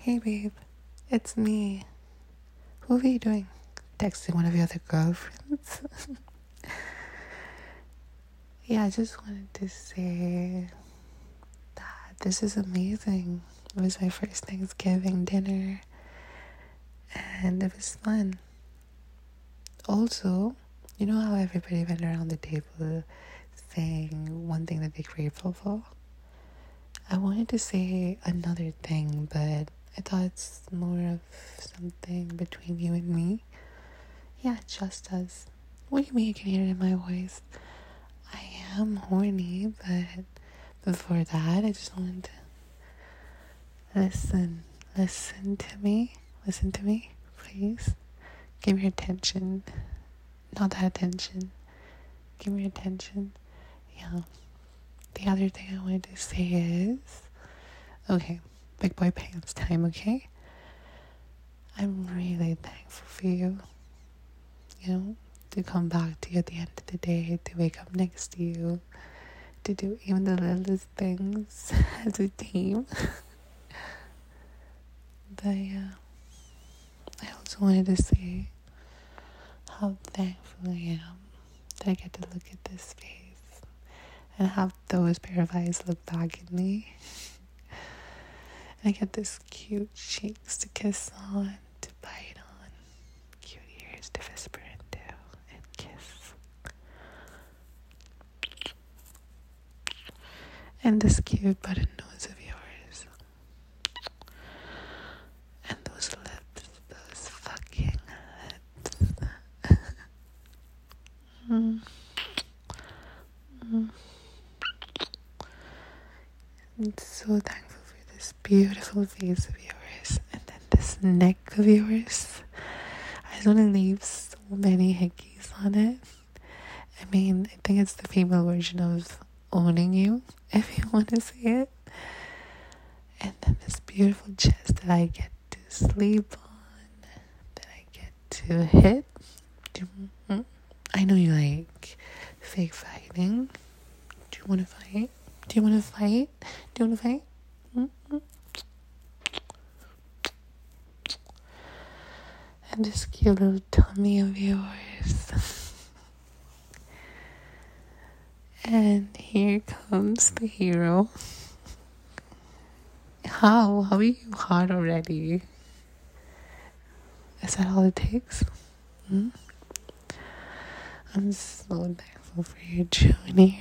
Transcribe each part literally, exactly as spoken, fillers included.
Hey babe, it's me. Who are you doing? Texting one of your other girlfriends? Yeah, I just wanted to say that this is amazing. It was my first Thanksgiving dinner and it was fun. Also, you know how everybody went around the table saying one thing that they're grateful for? I wanted to say another thing, but I thought it's more of something between you and me. Yeah, just us. What do you mean you can hear it in my voice? I am horny, but before that, I just wanted to listen. Listen to me. Listen to me, please. Give me your attention. Not that attention. Give me your attention. Yeah. The other thing I wanted to say is, okay, big boy pants time, okay? I'm really thankful for you. You know, to come back to you at the end of the day, to wake up next to you, to do even the littlest things as a team. But yeah, I also wanted to say how thankful I am that I get to look at this face and have those pair of eyes look back at me. And I get this cute cheeks to kiss on, to bite on, cute ears to whisper into and kiss. And this cute button nose of yours. And those lips, those fucking lips. mm. Mm. I'm so thankful for this beautiful face of yours. And then this neck of yours. I just want to leave so many hickeys on it. I mean, I think it's the female version of owning you, if you want to say it. And then this beautiful chest that I get to sleep on, that I get to hit. I know you like fake fighting. Do you want to fight? Do you want to fight? Do you want to fight? Mm-hmm. And this cute little tummy of yours. And here comes the hero. How? How are you hot already? Is that all it takes? Hmm? I'm so thankful for your junior.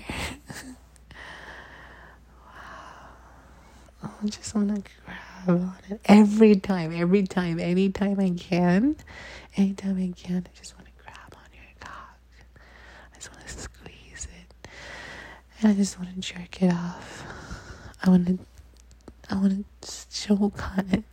Wow. I just want to grab on it every time, every time, anytime I can. Anytime I can, I just want to grab on your cock. I just want to squeeze it. And I just want to jerk it off. I want to, I want to choke on it.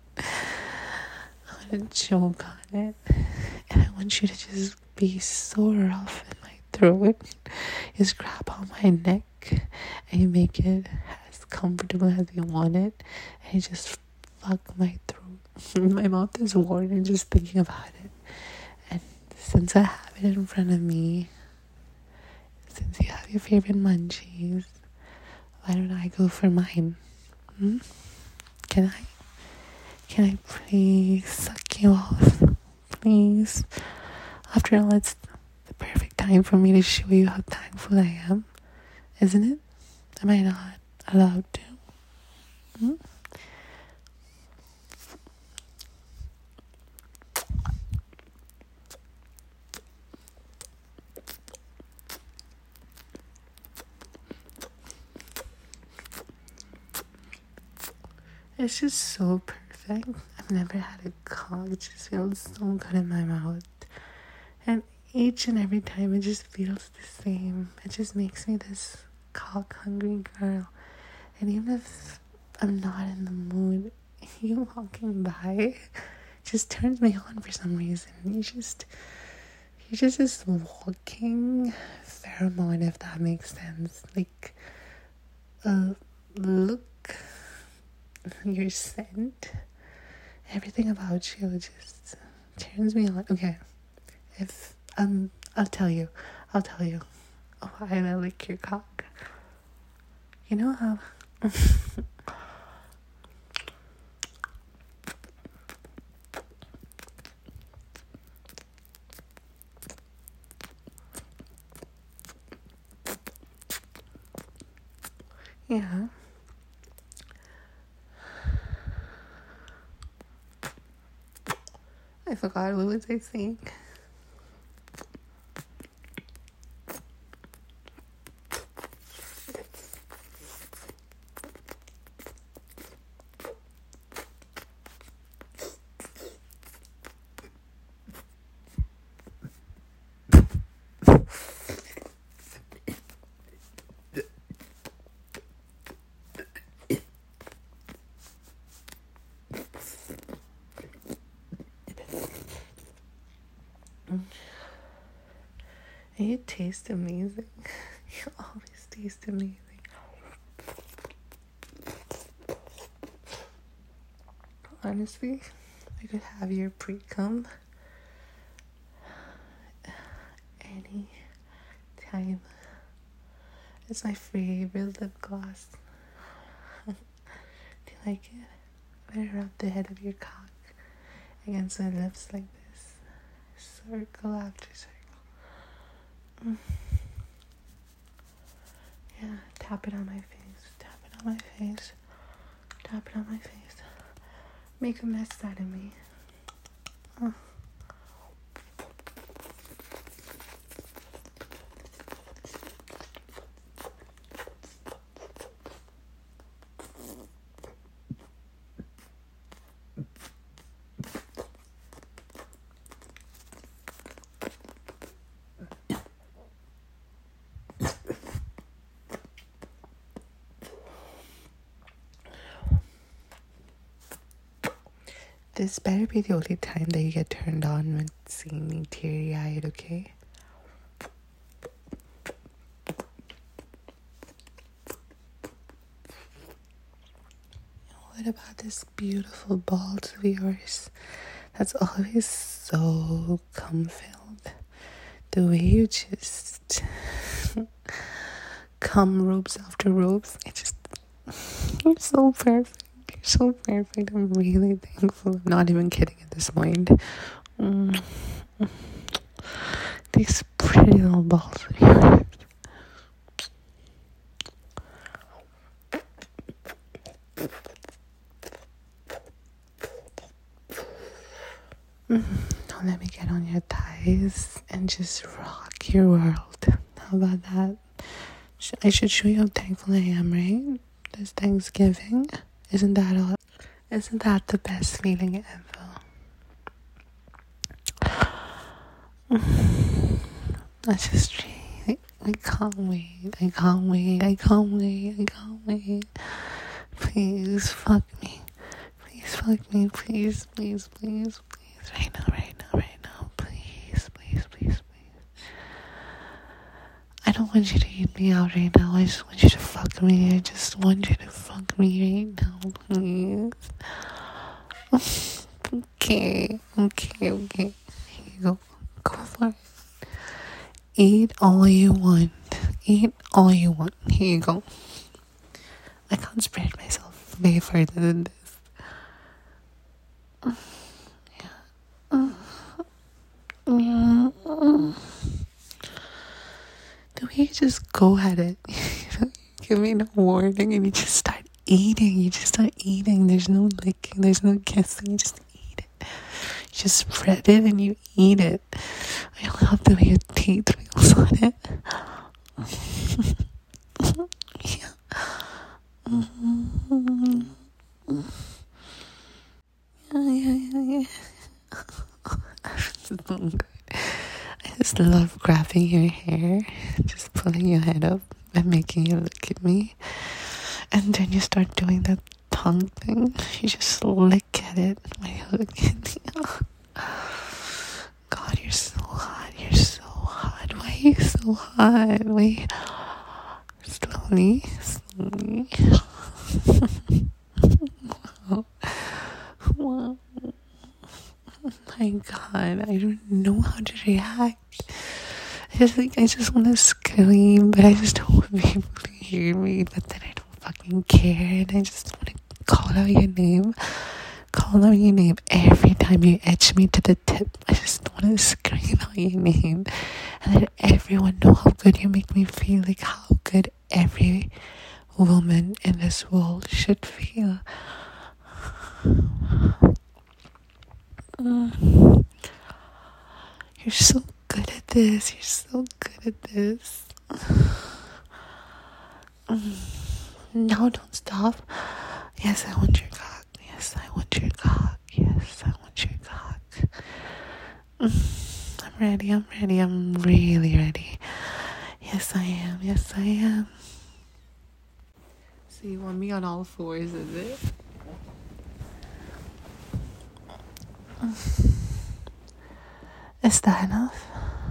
I want to choke on it. And I want you to just be so rough in my throat. Just grab on my neck and you make it as comfortable as you want it. And you just fuck my throat. My mouth is watering just thinking about it. And since I have it in front of me, since you have your favorite munchies, why don't I go for mine? Hmm? Can I? Can I please suck you off? Please. After all, it's the perfect time for me to show you how thankful I am. Isn't it? Am I not allowed to? Hmm? It's just so perfect. I've never had a cock. It just feels so good in my mouth. And each and every time it just feels the same. It just makes me this cock hungry girl. And even if I'm not in the mood, you walking by just turns me on for some reason. You just you just this walking pheromone, if that makes sense. Like a look, your scent, everything about you just turns me on. Okay, if um, I'll tell you, I'll tell you why I lick your cock. You know how Yeah. I forgot, what was I saying? And you taste amazing. You always taste amazing. Honestly, I could have your pre-cum any time. It's my favorite lip gloss. Do you like it? Better rub the head of your cock against my lips like this. Circle after circle. Mm. Yeah, tap it on my face. Tap it on my face. Tap it on my face. Make a mess out of me. Oh. This better be the only time that you get turned on with seeing me teary-eyed, okay? What about this beautiful balls of yours that's always so cum-filled? The way you just cum ropes after ropes, it just, you're so perfect. You're so perfect. I'm really thankful. I'm not even kidding at this point. Mm. These pretty little balls of yours. Mm. Now let me get on your thighs and just rock your world. How about that? I should show you how thankful I am, right? This Thanksgiving. Isn't that all? Isn't that the best feeling ever? I just, I, I can't wait. I can't wait. I can't wait. I can't wait. Please fuck me. Please fuck me. Please, please, please, please. Right now, right now, right now. Please, please, please, please. I don't want you to eat me out right now. I just want you to fuck me. I just want you to fuck me right now, please. Okay, okay, okay. Here you go. Go for it. Eat all you want. Eat all you want. Here you go. I can't spread myself way further than this. Yeah. Yeah. The way you just go at it. You know, give me no warning and you just start eating. You just start eating. There's no licking. There's no kissing. You just eat it. You just spread it and you eat it. I love the way your teeth feels on it. Yeah. Mm-hmm. Yeah, yeah, yeah, yeah. So good. I just love grabbing your hair, just pulling your head up and making you look at me. And then you start doing that tongue thing. You just lick at it when you look at me. God, you're so hot. You're so hot. Why are you so hot? Wait. Slowly, slowly. Wow. Wow. Oh my God, I don't know how to react. I just like I just want to scream, but I just don't want people to hear me. But then I don't fucking care, and I just want to call out your name, call out your name every time you edge me to the tip. I just want to scream out your name, and let everyone know how good you make me feel. Like how good every woman in this world should feel. Mm. You're so good at this. You're so good at this. Mm. No, don't stop. Yes, I want your cock. Yes, I want your cock. Yes, I want your cock. Mm. I'm ready. I'm ready. I'm really ready. Yes, I am. Yes, I am. So you want me on all fours, is it? Is that enough?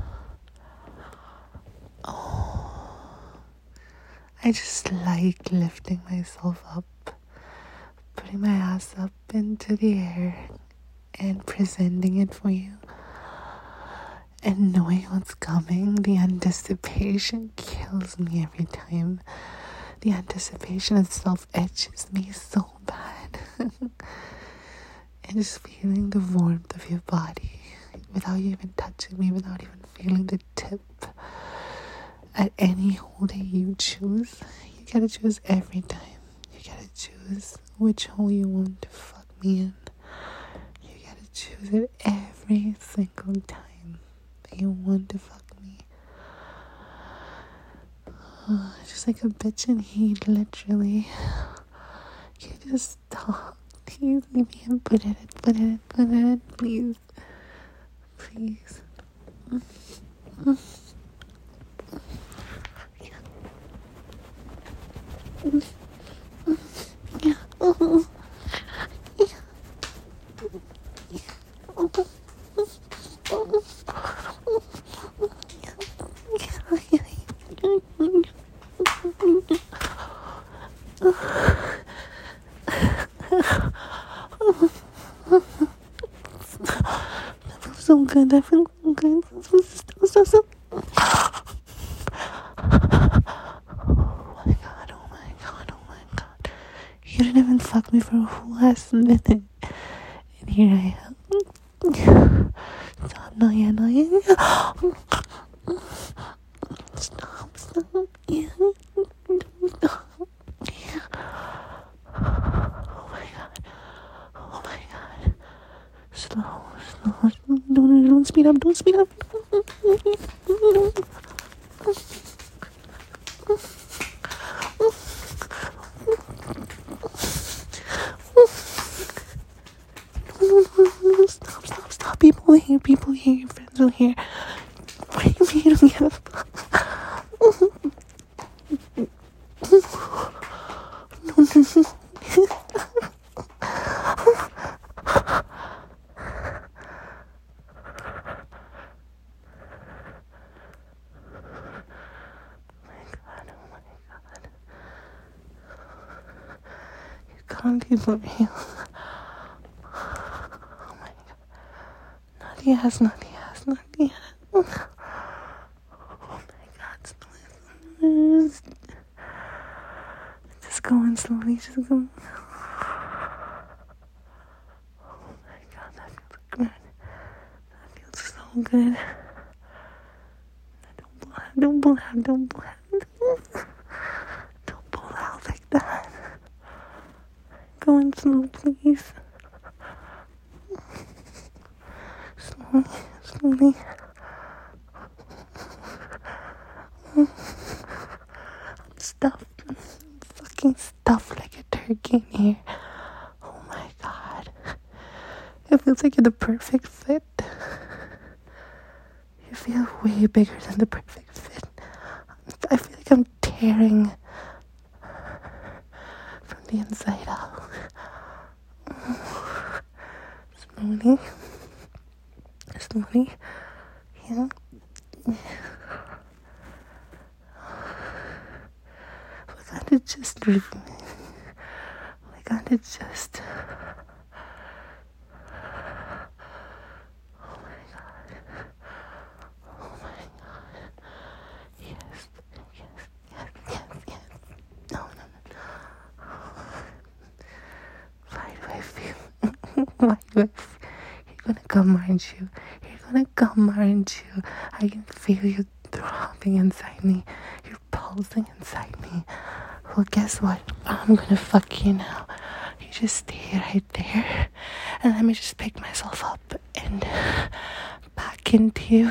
Oh, I just like lifting myself up, putting my ass up into the air and presenting it for you. And knowing what's coming, the anticipation kills me every time. The anticipation itself etches me so bad. And just feeling the warmth of your body without you even touching me, without even feeling the tip. At any hole that you choose, you gotta choose every time. You gotta choose which hole you want to fuck me in. You gotta choose it every single time that you want to fuck me. Oh, just like a bitch in heat, literally. You just stop. Please leave me and put it in, put it in, put it in, please. Please. So good, I feel so good. Stop, stop, stop. Oh my god, oh my god, oh my god. You didn't even fuck me for a whole ass minute. And here I am. Stop, not yet, not yet. Stop, stop. Yeah. Stop. Yeah. Oh my god. Oh my god. Slow, slow, slow. Don't, don't speed up, don't speed up. Stop, stop, stop. People will hear, people will hear, your friends will hear. Why do you don't give a fuck? No, no, no. Can't be for real. Oh my god. Not yes, not yes, not yes. Oh my god, slowly. Just going slowly, just going. Oh my god, that feels good. That feels so good. Don't pull out, don't pull out, don't pull out. Don't pull out like that. Going slow, please. Slowly, slowly. I'm stuffed. I'm fucking stuffed like a turkey in here. Oh my god. It feels like you're the perfect fit. You feel way bigger than the perfect fit. I feel like I'm tearing from the inside out. Slowly. Slowly. Yeah. We're gonna just We're gonna just Oh my god. Oh my god. Yes. Yes. Yes. Yes. Yes. No, no, no. Why do I feel? Why do I feel? You're gonna come, aren't you? You're gonna come, aren't you? I can feel you throbbing inside me. You're pulsing inside me. Well, guess what? I'm gonna fuck you now. You just stay right there, and let me just pick myself up and back into you.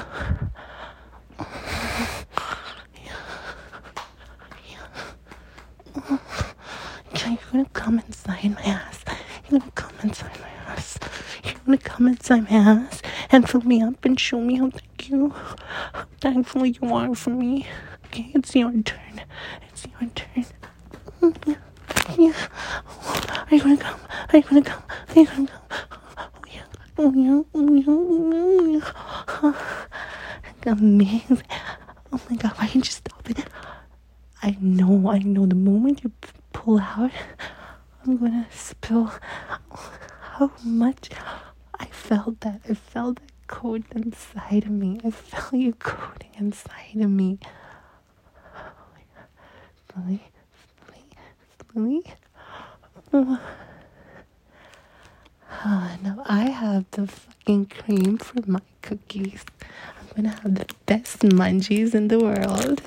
You're gonna come inside my ass. You're gonna come inside my ass. You're gonna come inside my ass and fill me up and show me how thank you, how thankful you are for me. Okay, it's your turn. It's your turn. Yeah. Yeah. Are you gonna come? Are you gonna come? Are you gonna come? Oh yeah. Oh yeah. Oh yeah. Oh yeah. Oh, amazing. Oh my god, why can't you stop it? I know, I know. The moment you p- pull out, I'm gonna spill how much I felt that. I felt that coat inside of me. I felt you coating inside of me. Slowly, slowly, slowly. Oh. Ah, now I have the fucking cream for my cookies. I'm gonna have the best munchies in the world.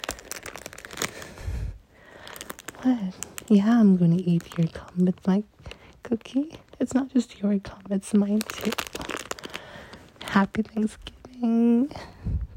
What? Yeah, I'm gonna eat your cum with my cookie. It's not just your cum, it's mine too. Happy Thanksgiving.